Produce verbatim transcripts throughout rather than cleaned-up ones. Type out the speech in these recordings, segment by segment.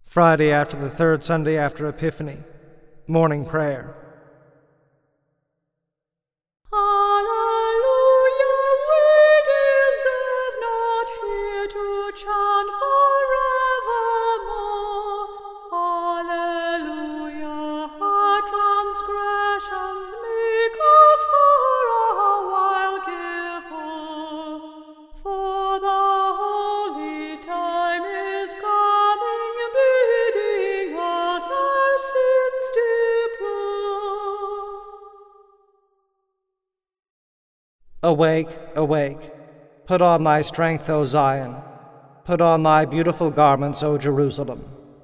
Friday after the third Sunday after Epiphany, morning prayer. Alleluia, we deserve not here to chant forevermore. Alleluia, our transgressions make us for a while careful, for the holy time is coming, bidding us our sins deplore. Awake, awake, put on thy strength, O Zion, put on thy beautiful garments, O Jerusalem.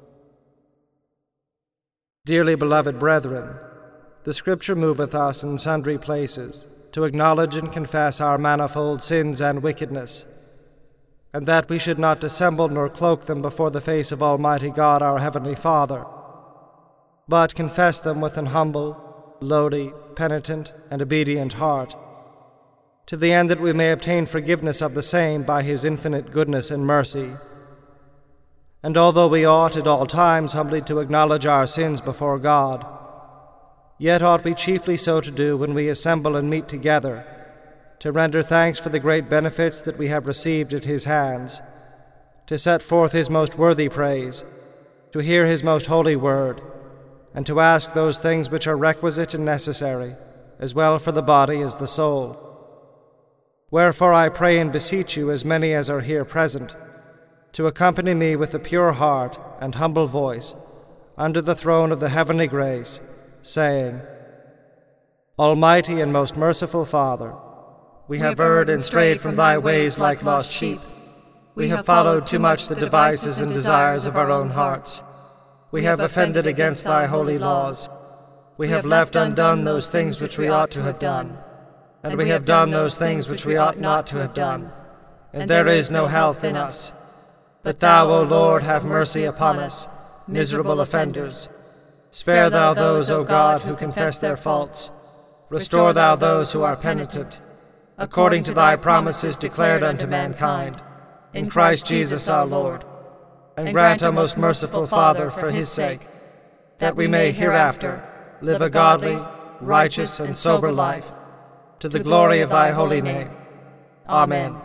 Dearly beloved brethren, the Scripture moveth us in sundry places to acknowledge and confess our manifold sins and wickedness, and that we should not dissemble nor cloak them before the face of Almighty God our Heavenly Father, but confess them with an humble, lowly, penitent, and obedient heart, to the end that we may obtain forgiveness of the same by His infinite goodness and mercy. And although we ought at all times humbly to acknowledge our sins before God, yet ought we chiefly so to do when we assemble and meet together, to render thanks for the great benefits that we have received at His hands, to set forth His most worthy praise, to hear His most holy word, and to ask those things which are requisite and necessary, as well for the body as the soul. Wherefore I pray and beseech you, as many as are here present, to accompany me with a pure heart and humble voice under the throne of the heavenly grace, saying, Almighty and most merciful Father, we have erred and strayed from thy ways like lost sheep. We have followed too much the devices and desires of our own hearts. We have offended against thy holy laws. We have left undone those things which we ought to have done, and we have done those things which we ought not to have done, and there is no health in us. But thou, O Lord, have mercy upon us, miserable offenders. Spare thou those, O God, who confess their faults. Restore thou those who are penitent, according to thy promises declared unto mankind, in Christ Jesus our Lord. And grant, O most merciful Father, for his sake, that we may hereafter live a godly, righteous, and sober life, to the glory of thy holy name. Amen.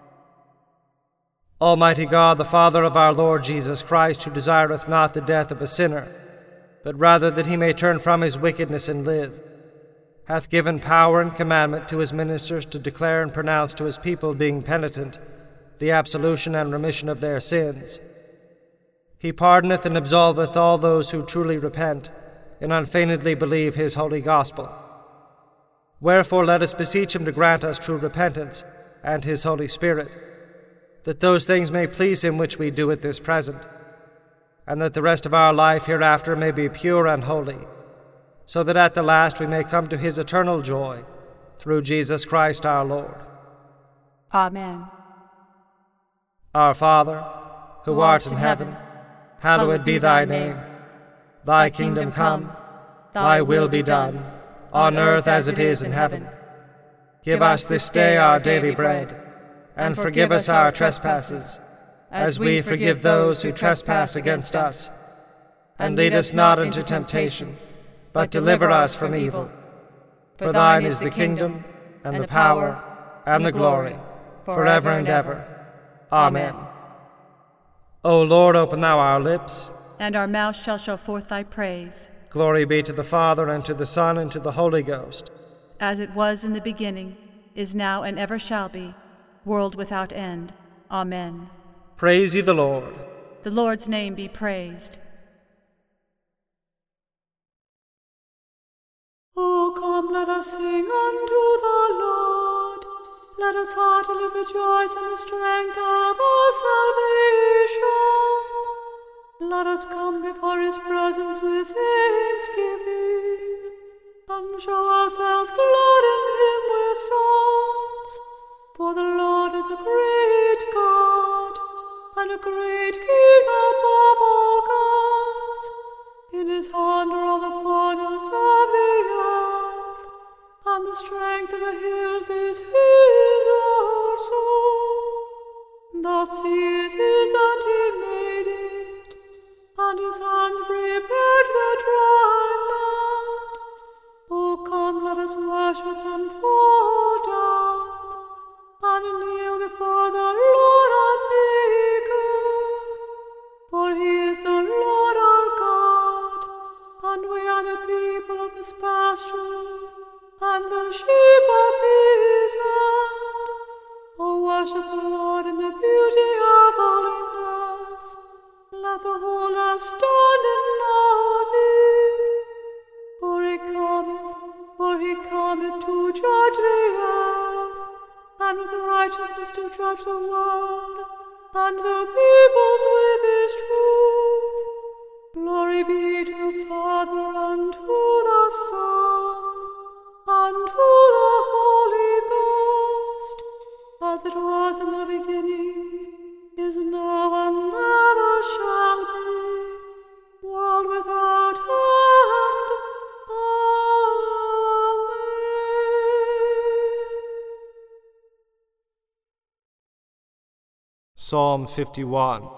Almighty God, the Father of our Lord Jesus Christ, who desireth not the death of a sinner, but rather that he may turn from his wickedness and live, hath given power and commandment to his ministers to declare and pronounce to his people, being penitent, the absolution and remission of their sins. He pardoneth and absolveth all those who truly repent and unfeignedly believe his holy gospel. Wherefore let us beseech him to grant us true repentance and his Holy Spirit, that those things may please him which we do at this present, and that the rest of our life hereafter may be pure and holy, so that at the last we may come to his eternal joy, through Jesus Christ our Lord. Amen. Our Father, who art in heaven, hallowed be thy name. Thy kingdom come, thy will be done, on earth as it is in heaven. Give us this day our daily bread, and forgive us our trespasses, as we forgive those who trespass against us. And lead us not into temptation, but deliver us from evil. For thine is the kingdom, and the power, and the glory, forever and ever. Amen. O Lord, open thou our lips, and our mouth shall show forth thy praise. Glory be to the Father, and to the Son, and to the Holy Ghost. As it was in the beginning, is now, and ever shall be, world without end. Amen. Praise ye the Lord. The Lord's name be praised. O come, let us sing unto the Lord. Let us heartily rejoice in the strength of our salvation. Let us come before his presence with thanksgiving, and show ourselves glad in him with psalms. For the Lord is a great God, and a great King above all gods. In his hand are all the corners of the earth, and the strength of the hills is his also. The sea is his, and he made it, and that the whole earth stand in awe of him. For he cometh, for he cometh to judge the earth, and with righteousness to judge the world, and the peoples with his truth. Glory be to the Father, and to the Son, and to the Holy Ghost, as it was in the beginning, is now, and ever shall be, world without end. Amen. Psalm fifty-one.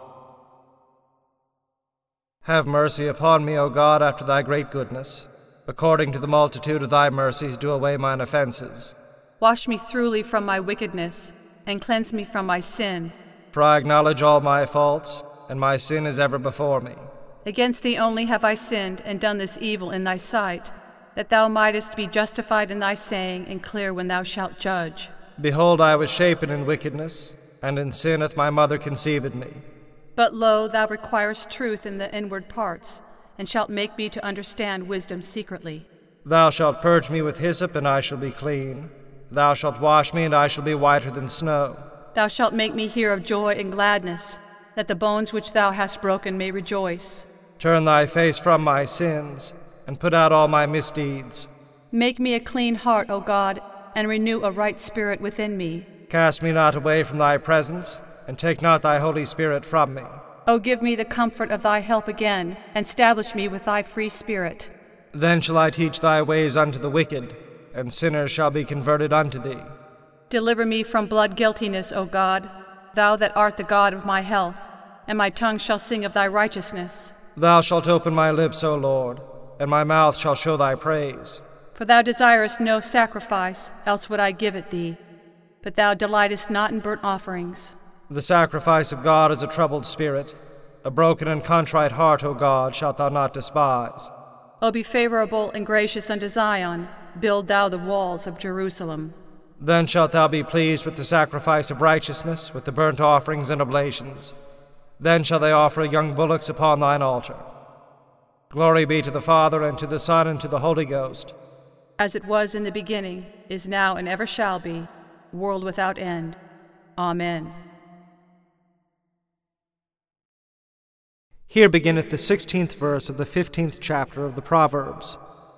Have mercy upon me, O God, after thy great goodness. According to the multitude of thy mercies, do away mine offenses. Wash me thoroughly from my wickedness, and cleanse me from my sin. For I acknowledge all my faults, and my sin is ever before me. Against thee only have I sinned, and done this evil in thy sight, that thou mightest be justified in thy saying, and clear when thou shalt judge. Behold, I was shapen in wickedness, and in sin hath my mother conceived me. But lo, thou requirest truth in the inward parts, and shalt make me to understand wisdom secretly. Thou shalt purge me with hyssop, and I shall be clean. Thou shalt wash me, and I shall be whiter than snow. Thou shalt make me hear of joy and gladness, that the bones which thou hast broken may rejoice. Turn thy face from my sins, and put out all my misdeeds. Make me a clean heart, O God, and renew a right spirit within me. Cast me not away from thy presence, and take not thy Holy Spirit from me. O give me the comfort of thy help again, and stablish me with thy free spirit. Then shall I teach thy ways unto the wicked, and sinners shall be converted unto thee. Deliver me from blood guiltiness, O God, thou that art the God of my health, and my tongue shall sing of thy righteousness. Thou shalt open my lips, O Lord, and my mouth shall show thy praise. For thou desirest no sacrifice, else would I give it thee. But thou delightest not in burnt offerings. The sacrifice of God is a troubled spirit. A broken and contrite heart, O God, shalt thou not despise. O be favorable and gracious unto Zion, build thou the walls of Jerusalem. Then shalt thou be pleased with the sacrifice of righteousness, with the burnt offerings and oblations. Then shall they offer young bullocks upon thine altar. Glory be to the Father, and to the Son, and to the Holy Ghost. As it was in the beginning, is now, and ever shall be, world without end. Amen. Here beginneth the sixteenth verse of the fifteenth chapter of the Proverbs.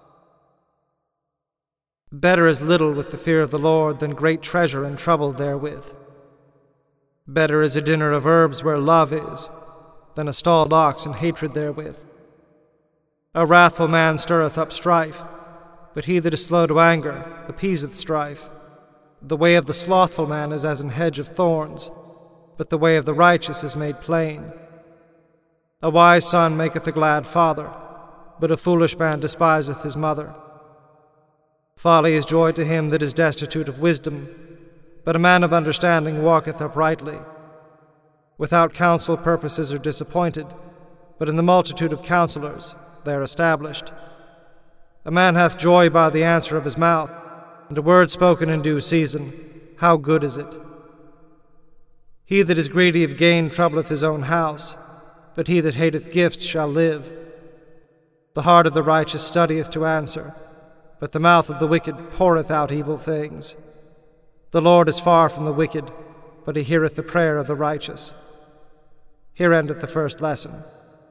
Better is little with the fear of the Lord than great treasure and trouble therewith. Better is a dinner of herbs where love is, than a stalled ox and hatred therewith. A wrathful man stirreth up strife, but he that is slow to anger appeaseth strife. The way of the slothful man is as an hedge of thorns, but the way of the righteous is made plain. A wise son maketh a glad father, but a foolish man despiseth his mother. Folly is joy to him that is destitute of wisdom, but a man of understanding walketh uprightly. Without counsel purposes are disappointed, but in the multitude of counselors they are established. A man hath joy by the answer of his mouth, and a word spoken in due season, how good is it? He that is greedy of gain troubleth his own house, but he that hateth gifts shall live. The heart of the righteous studieth to answer, but the mouth of the wicked poureth out evil things. The Lord is far from the wicked, but he heareth the prayer of the righteous. Here endeth the first lesson.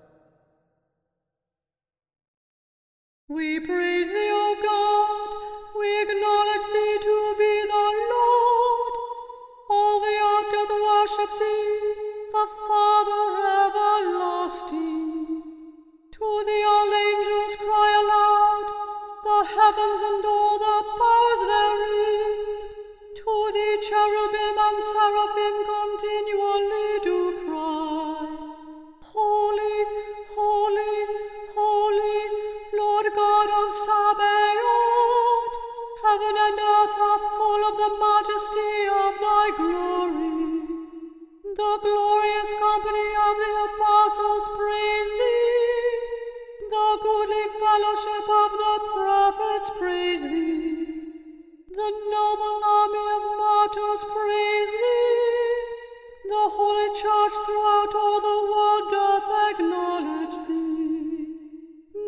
We praise thee, O God, we acknowledge thee to be the Lord. All the earth doth worship thee, the Father everlasting. To thee all angels cry aloud, the heavens and all the powers therein. To thee cherubim and seraphim continually do cry, Holy, holy, holy, Lord God of Sabaoth. Heaven and earth are full of the majesty of thy glory. The glorious company of the apostles praise thee. The goodly fellowship of the prophets praise thee. The noble army of martyrs praise thee. The holy church throughout all the world doth acknowledge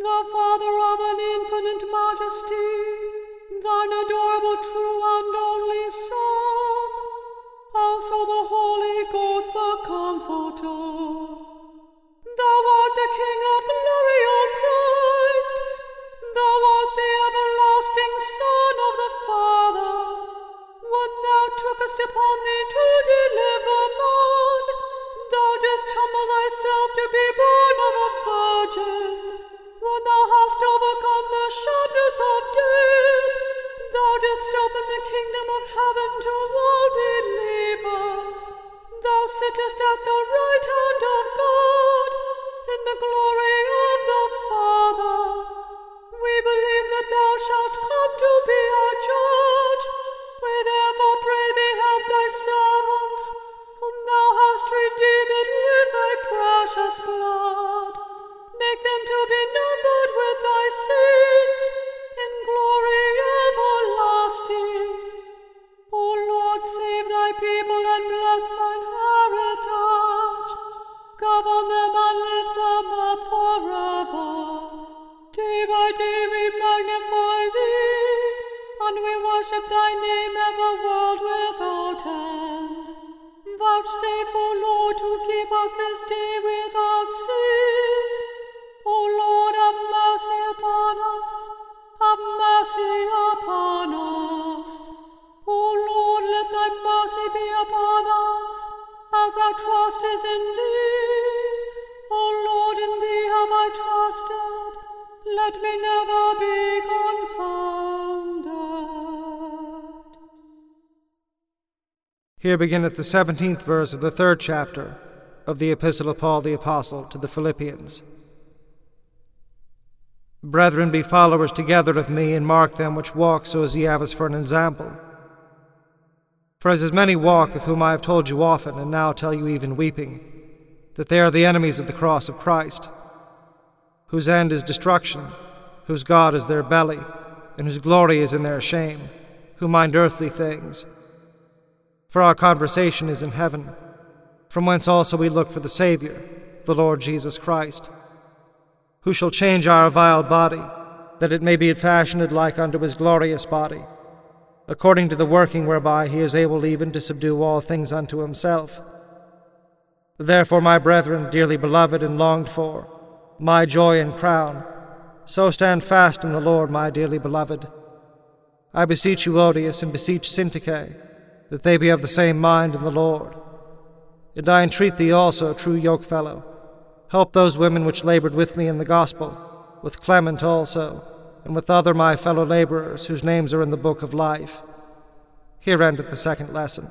the Father of an infinite majesty, thine adorable true and only Son, also the Holy Ghost, the Comforter. Thou art the King of glory, O Christ. Thou art the everlasting Son of the Father. When thou tookest upon thee to deliver man, thou didst humble thyself to be born of a virgin. When thou hast overcome the sharpness of death, thou didst open the kingdom of heaven to all believers. Thou sittest at the right hand of God, in the glory of the Father. We believe that thou shalt come to be our judge. We therefore pray thee, help thy servants, whom thou hast redeemed with thy precious blood. Make them to be numbered with thy saints, in glory everlasting. O Lord, save thy people and bless thine heritage. Govern them and lift them up forever. Day by day we magnify thee, and we worship thy name ever world without end. Vouchsafe, O Lord, to keep us this day without sin. O Lord, have mercy upon us. Have mercy upon us. O Lord, let thy mercy be upon us, as our trust is in thee. O Lord, in thee have I trusted. Let me never be confounded. Here beginneth the seventeenth verse of the third chapter of the Epistle of Paul the Apostle to the Philippians. Brethren, be followers together of me, and mark them which walk so as ye have us for an example. For as as many walk, of whom I have told you often, and now tell you even weeping, that they are the enemies of the cross of Christ, whose end is destruction, whose God is their belly, and whose glory is in their shame, who mind earthly things. For our conversation is in heaven, from whence also we look for the Saviour, the Lord Jesus Christ, who shall change our vile body, that it may be fashioned like unto his glorious body, according to the working whereby he is able even to subdue all things unto himself. Therefore, my brethren, dearly beloved and longed for, my joy and crown, so stand fast in the Lord, my dearly beloved. I beseech you, Odius, and beseech Syntyche, that they be of the same mind in the Lord. And I entreat thee also, true yokefellow, help those women which labored with me in the gospel, with Clement also, and with other my fellow laborers, whose names are in the book of life. Here endeth the second lesson.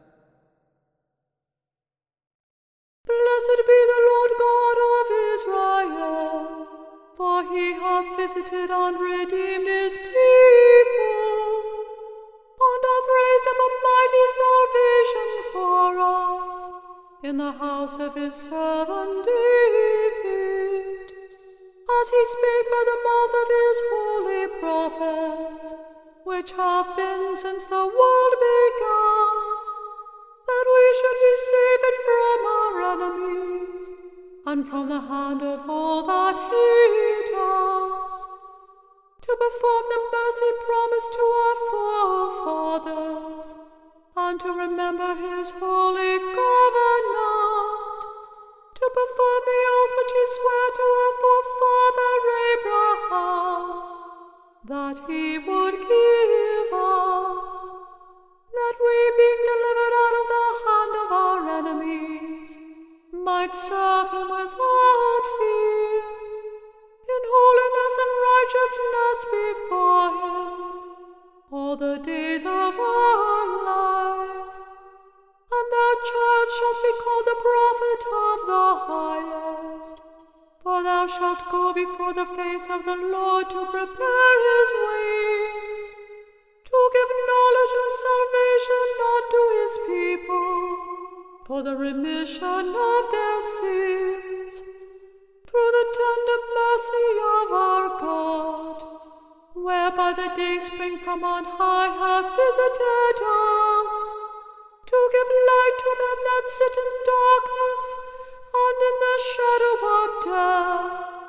Blessed be the Lord God of Israel, for he hath visited and redeemed his people, and hath raised up a mighty salvation for us in the house of his servant David, as he spake by the mouth of his holy prophets, which have been since the world began, that we should be saved from our enemies, and from the hand of all that hate us, to perform the mercy promised to our forefathers, and to remember his holy covenant, to perform the oath which he sware to our forefather Abraham, that he would give us, that we, being delivered out of the hand of our enemies, might serve him without fear, in holiness and righteousness before him, all the days of our life. And thou, child, shalt be called the prophet of the highest, for thou shalt go before the face of the Lord to prepare his ways, to give knowledge of salvation unto his people, for the remission of their sins, through the tender mercy of our God, whereby the day spring from on high hath visited us, to give light to them that sit in darkness and in the shadow of death,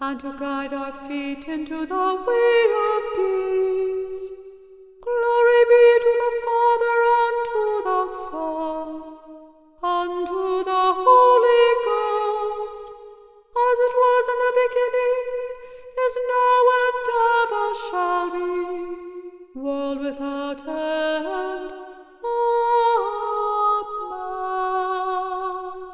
and to guide our feet into the way of peace. Glory be to the Father, and to the Son, and to the Holy Ghost, as it was in the beginning, is now, and ever shall be, world without end. Amen.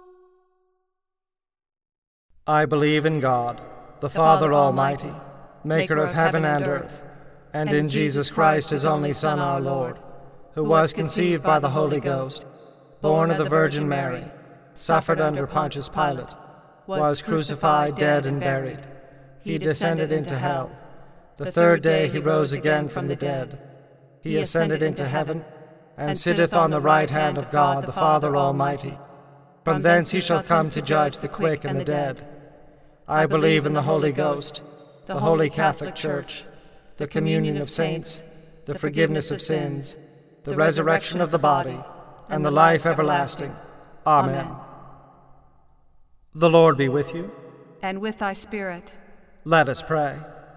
I believe in God, the, the Father, Father Almighty, Almighty, maker of heaven and earth, and, and in Jesus Christ, his only Son, our Lord, who was conceived by the Holy Ghost, born of the Virgin Mary, suffered under Pontius Pilate, was crucified, dead, and buried. He descended into hell. The third day he rose again from the dead. He ascended into heaven, and sitteth on the right hand of God the Father Almighty. From thence he shall come to judge the quick and the dead. I believe in the Holy Ghost, the Holy Catholic Church, the communion of saints, the forgiveness of sins, the resurrection of the body, and the life everlasting. Amen. The Lord be with you. And with thy spirit. Let us pray.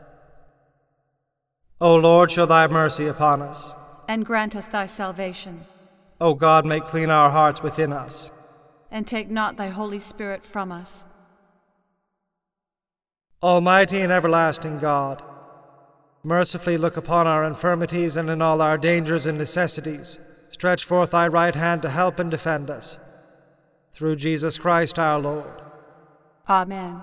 O Lord, show thy mercy upon us. And grant us thy salvation. O God, make clean our hearts within us. And take not thy Holy Spirit from us. Almighty and everlasting God, mercifully look upon our infirmities, and in all our dangers and necessities stretch forth thy right hand to help and defend us. Through Jesus Christ our Lord. Amen.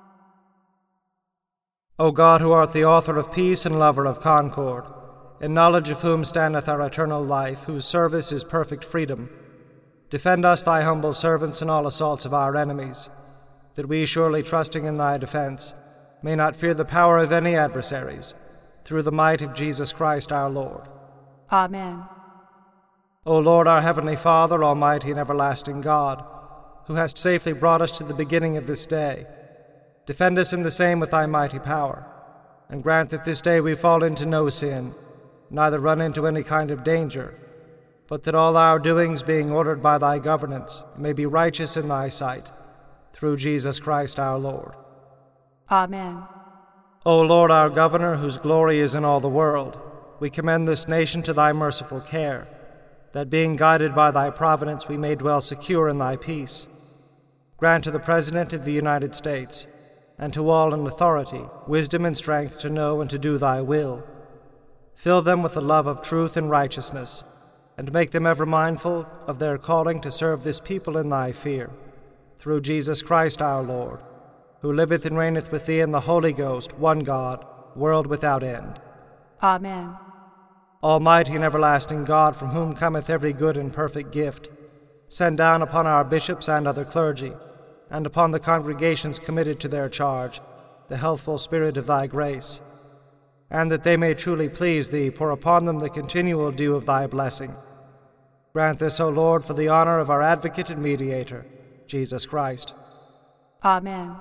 O God, who art the author of peace and lover of concord, in knowledge of whom standeth our eternal life, whose service is perfect freedom, defend us, thy humble servants, in all assaults of our enemies, that we, surely trusting in thy defense, may not fear the power of any adversaries, through the might of Jesus Christ our Lord. Amen. O Lord, our heavenly Father, almighty and everlasting God, who hast safely brought us to the beginning of this day, defend us in the same with thy mighty power, and grant that this day we fall into no sin, neither run into any kind of danger, but that all our doings, being ordered by thy governance, may be righteous in thy sight, through Jesus Christ our Lord. Amen. O Lord, our governor, whose glory is in all the world, we commend this nation to thy merciful care, that being guided by thy providence we may dwell secure in thy peace. Grant to the President of the United States, and to all in authority, wisdom and strength to know and to do thy will. Fill them with the love of truth and righteousness, and make them ever mindful of their calling to serve this people in thy fear, through Jesus Christ our Lord, who liveth and reigneth with thee in the Holy Ghost, one God, world without end. Amen. Almighty and everlasting God, from whom cometh every good and perfect gift, send down upon our bishops and other clergy, and upon the congregations committed to their charge, the healthful spirit of thy grace, and that they may truly please thee, pour upon them the continual dew of thy blessing. Grant this, O Lord, for the honor of our advocate and mediator, Jesus Christ. Amen.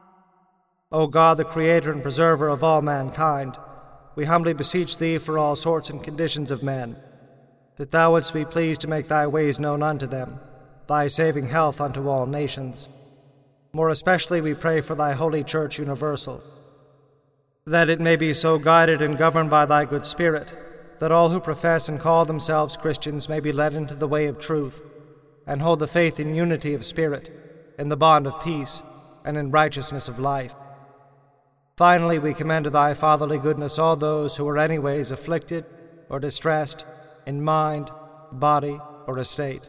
O God, the creator and preserver of all mankind, we humbly beseech thee for all sorts and conditions of men, that thou wouldst be pleased to make thy ways known unto them, thy saving health unto all nations. More especially we pray for thy holy Church universal, that it may be so guided and governed by thy good Spirit, that all who profess and call themselves Christians may be led into the way of truth, and hold the faith in unity of spirit, in the bond of peace, and in righteousness of life. Finally, we commend to thy fatherly goodness all those who are anyways afflicted or distressed in mind, body, or estate.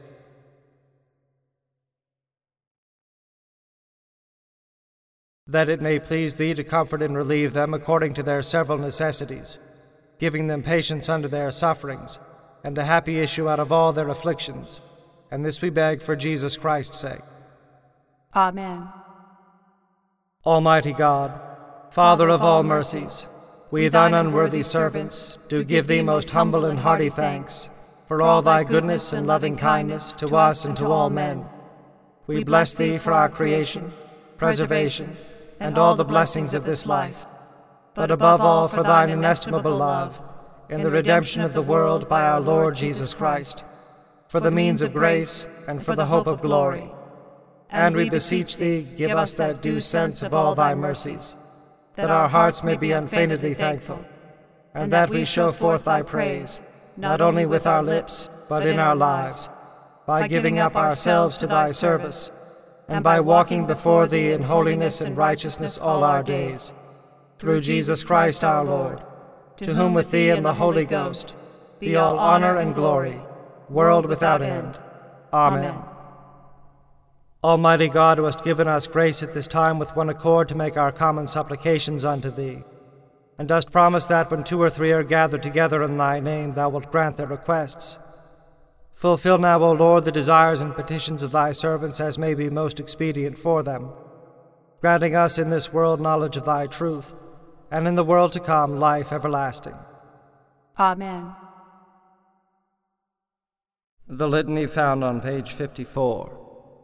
That it may please thee to comfort and relieve them according to their several necessities, giving them patience under their sufferings, and a happy issue out of all their afflictions. And this we beg for Jesus Christ's sake. Amen. Almighty God, Father of all mercies, we thine unworthy servants do give thee most humble and hearty thanks for all thy goodness and loving kindness to us and to all men. We bless thee for our creation, preservation, and all the blessings of this life, but above all for thine inestimable love, in the redemption of the world by our Lord Jesus Christ, for the means of grace and for the hope of glory. And we beseech thee, give us that due sense of all thy mercies, that our hearts may be unfeignedly thankful, and that we show forth thy praise, not only with our lips, but in our lives, by giving up ourselves to thy service, and by walking before thee in holiness and righteousness all our days, through Jesus Christ our Lord, to whom with thee and the Holy Ghost be all honor and glory, world without end. Amen. Almighty God, who hast given us grace at this time with one accord to make our common supplications unto thee, and dost promise that when two or three are gathered together in thy name, thou wilt grant their requests. Fulfill now, O Lord, the desires and petitions of thy servants as may be most expedient for them, granting us in this world knowledge of thy truth, and in the world to come life everlasting. Amen. The litany found on page fifty-four.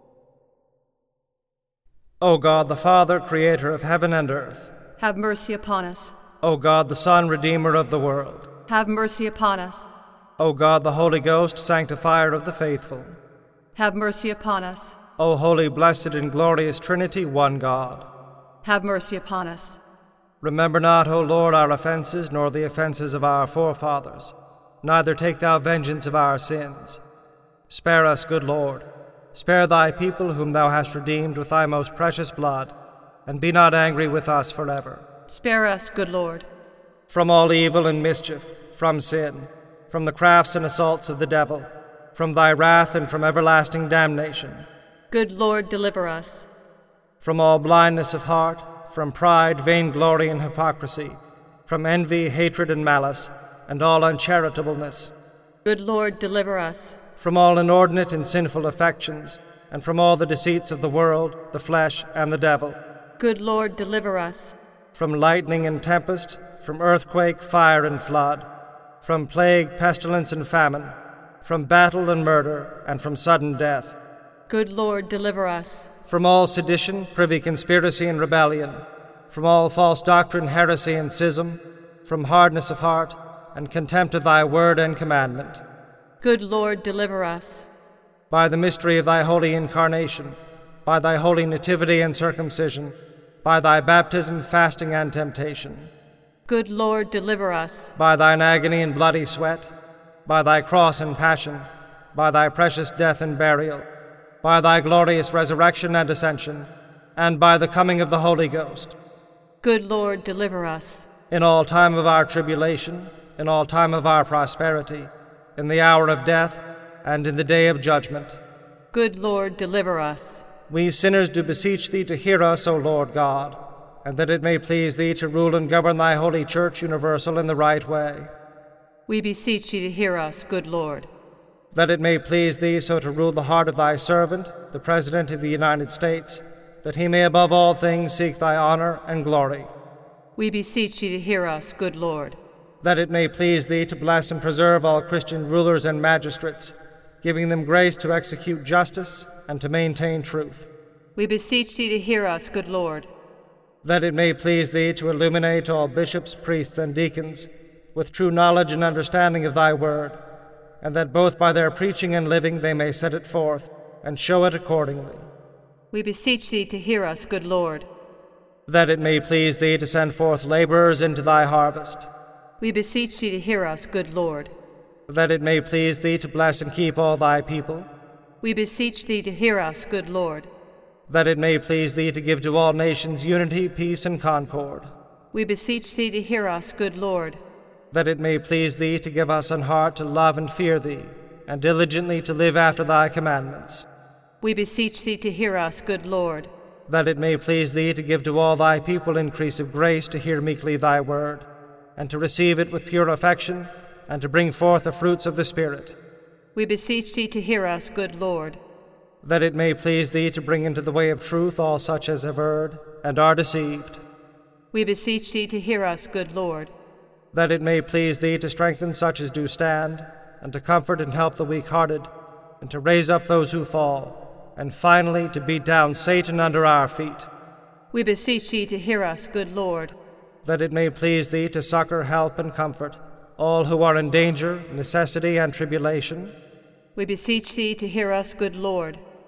O God, the Father, creator of heaven and earth, have mercy upon us. O God, the Son, redeemer of the world, have mercy upon us. O God, the Holy Ghost, sanctifier of the faithful, have mercy upon us. O holy, blessed, and glorious Trinity, one God, have mercy upon us. Remember not, O Lord, our offenses, nor the offenses of our forefathers, neither take thou vengeance of our sins. Spare us, good Lord. Spare thy people whom thou hast redeemed with thy most precious blood, and be not angry with us forever. Spare us, good Lord. From all evil and mischief, from sin, from the crafts and assaults of the devil, from thy wrath and from everlasting damnation. Good Lord, deliver us. From all blindness of heart, from pride, vainglory, and hypocrisy, from envy, hatred, and malice, and all uncharitableness. Good Lord, deliver us. From all inordinate and sinful affections, and from all the deceits of the world, the flesh, and the devil. Good Lord, deliver us. From lightning and tempest, from earthquake, fire, and flood, from plague, pestilence, and famine, from battle and murder, and from sudden death. Good Lord, deliver us. From all sedition, privy conspiracy, and rebellion, from all false doctrine, heresy, and schism, from hardness of heart, and contempt of thy word and commandment. Good Lord, deliver us. By the mystery of thy holy incarnation, by thy holy nativity and circumcision, by thy baptism, fasting, and temptation. Good Lord, deliver us. By thine agony and bloody sweat, by thy cross and passion, by thy precious death and burial, by thy glorious resurrection and ascension, and by the coming of the Holy Ghost. Good Lord, deliver us. In all time of our tribulation, in all time of our prosperity, in the hour of death, and in the day of judgment. Good Lord, deliver us. We sinners do beseech thee to hear us, O Lord God, and that it may please thee to rule and govern thy holy church universal in the right way. We beseech thee to hear us, good Lord. That it may please thee so to rule the heart of thy servant, the President of the United States, that he may above all things seek thy honor and glory. We beseech thee to hear us, good Lord. That it may please thee to bless and preserve all Christian rulers and magistrates, giving them grace to execute justice and to maintain truth. We beseech thee to hear us, good Lord. That it may please thee to illuminate all bishops, priests, and deacons with true knowledge and understanding of thy word, and that both by their preaching and living they may set it forth and show it accordingly. We beseech thee to hear us, good Lord. That it may please thee to send forth laborers into thy harvest. We beseech thee to hear us, good Lord. That it may please thee to bless and keep all thy people. We beseech thee to hear us, good Lord. That it may please thee to give to all nations unity, peace, and concord. We beseech thee to hear us, good Lord. That it may please thee to give us an heart to love and fear thee, and diligently to live after thy commandments. We beseech thee to hear us, good Lord. That it may please thee to give to all thy people increase of grace to hear meekly thy word, and to receive it with pure affection, and to bring forth the fruits of the Spirit. We beseech thee to hear us, good Lord. That it may please thee to bring into the way of truth all such as have erred and are deceived. We beseech thee to hear us, good Lord. That it may please thee to strengthen such as do stand, and to comfort and help the weak-hearted, and to raise up those who fall, and finally to beat down Satan under our feet. We beseech thee to hear us, good Lord. That it may please thee to succor, help, and comfort all who are in danger, necessity, and tribulation. We beseech thee to hear us, good Lord.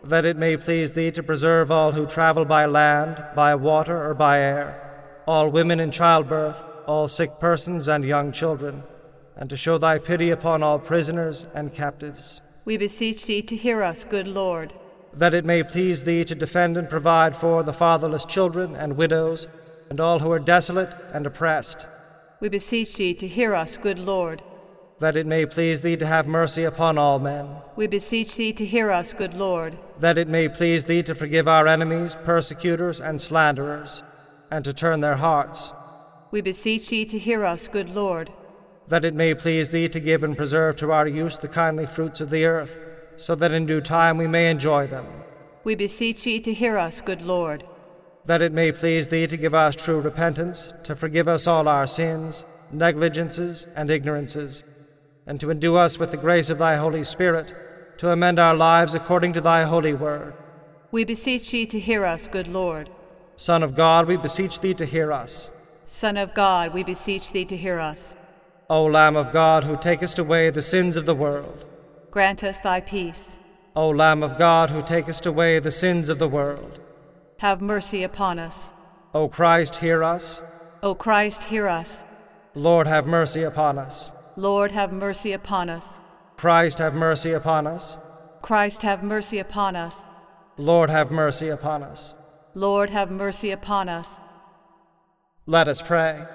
that it may please thee to preserve all who travel by land, by water, or by air, all women in childbirth, all sick persons and young children, and to show thy pity upon all prisoners and captives. We beseech thee to hear us, good Lord. That it may please thee to defend and provide for the fatherless children and widows, and all who are desolate and oppressed. We beseech thee to hear us, good Lord. That it may please thee to have mercy upon all men. We beseech thee to hear us, good Lord. That it may please thee to forgive our enemies, persecutors, and slanderers, and to turn their hearts. We beseech thee to hear us, good Lord. That it may please thee to give and preserve to our use the kindly fruits of the earth, so that in due time we may enjoy them. We beseech thee to hear us, good Lord. That it may please thee to give us true repentance, to forgive us all our sins, negligences, and ignorances, and to endue us with the grace of thy Holy Spirit, to amend our lives according to thy holy word. We beseech thee to hear us, good Lord. Son of God, we beseech thee to hear us. Son of God, we beseech thee to hear us. O Lamb of God, who takest away the sins of the world, grant us thy peace. O Lamb of God, who takest away the sins of the world, have mercy upon us. O Christ, hear us. O Christ, hear us. Lord, have mercy upon us. Lord, have mercy upon us. Christ, have mercy upon us. Christ, have mercy upon us. Lord, have mercy upon us. Lord, have mercy upon us. Let us pray.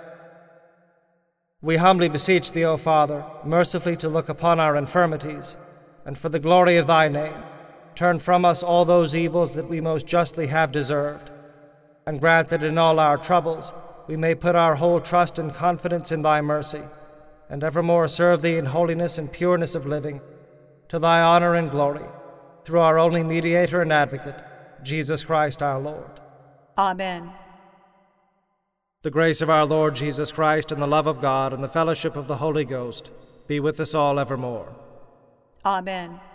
We humbly beseech thee, O Father, mercifully to look upon our infirmities, and for the glory of thy name, turn from us all those evils that we most justly have deserved, and grant that in all our troubles we may put our whole trust and confidence in thy mercy, and evermore serve thee in holiness and pureness of living, to thy honor and glory, through our only mediator and advocate, Jesus Christ our Lord. Amen. The grace of our Lord Jesus Christ, and the love of God, and the fellowship of the Holy Ghost be with us all evermore. Amen.